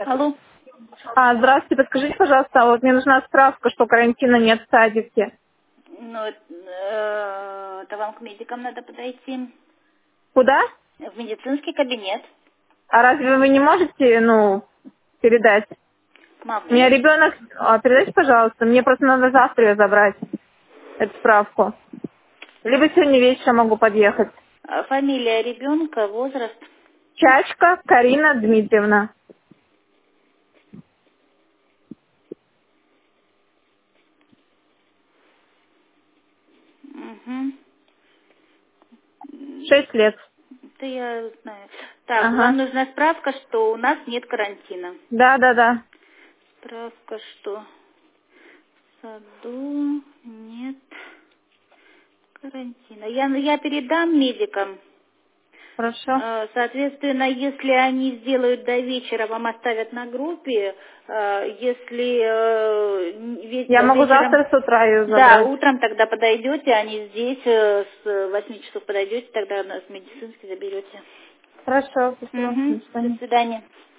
Алло. Здравствуйте, подскажите, пожалуйста, вот мне нужна справка, что карантина нет в садике. Ну, это вам к медикам надо подойти. Куда? В медицинский кабинет. А разве вы не можете, передать? У меня Могу. ребенок... передайте, пожалуйста, мне просто надо завтра ее забрать, эту справку. Либо сегодня вечером могу подъехать. Фамилия ребенка, возраст. Чачка Карина Дмитриевна. Угу. 6 лет. Это я знаю. Так, вам Ага. нужна справка, что у нас нет карантина. Да. Справка, что в саду нет карантина. Я передам медикам. Хорошо. Соответственно, если они сделают до вечера, вам оставят на группе. Если Я могу вечером, завтра с утра ее да, забрать. утром тогда подойдете, они здесь с 8 часов подойдете, тогда нас медицинский заберете. Хорошо, спасибо. Угу. До До свидания. свидания.